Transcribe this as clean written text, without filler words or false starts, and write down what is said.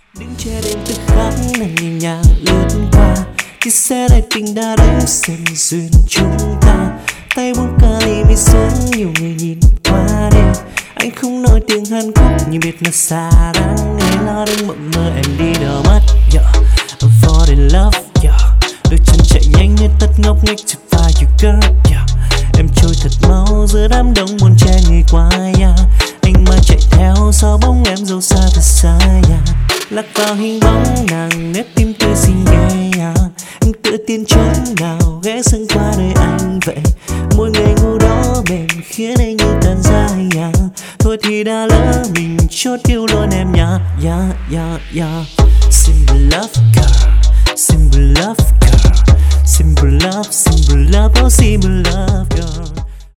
Đứng che đêm tức khắc nàng nhẹ nhàng lướt qua, chiếc xe đầy tình đã đánh dần duyên chúng ta. Tay buông cà ly mi xuống, nhiều người nhìn qua đêm. Anh không nói tiếng Hàn Quốc nhưng biết nó xa đáng nghe. Lo đừng mộng mơ em đi đâu mất, yeah. I'm fall in love, yeah. Đôi chân chạy nhanh như tất ngóc ngách chụp vai you girl, yeah. Em trôi thật mau giữa đám đông buồn che người qua, yeah. Anh mãi chạy theo sau bóng em dẫu xa thật xa, yeah. Lạc vào hình bóng nàng nét tim tươi xinh ghê, yeah. Anh tựa tiên chốn nào ghé sân qua đời anh vậy. Mỗi ngày ngủ đó bền khiến anh như tan ra, yeah. Thôi thì đã lỡ mình chốt yêu luôn em nha, yeah, yeah, yeah. Simple love girl, simple love girl, simple love, oh simple love girl.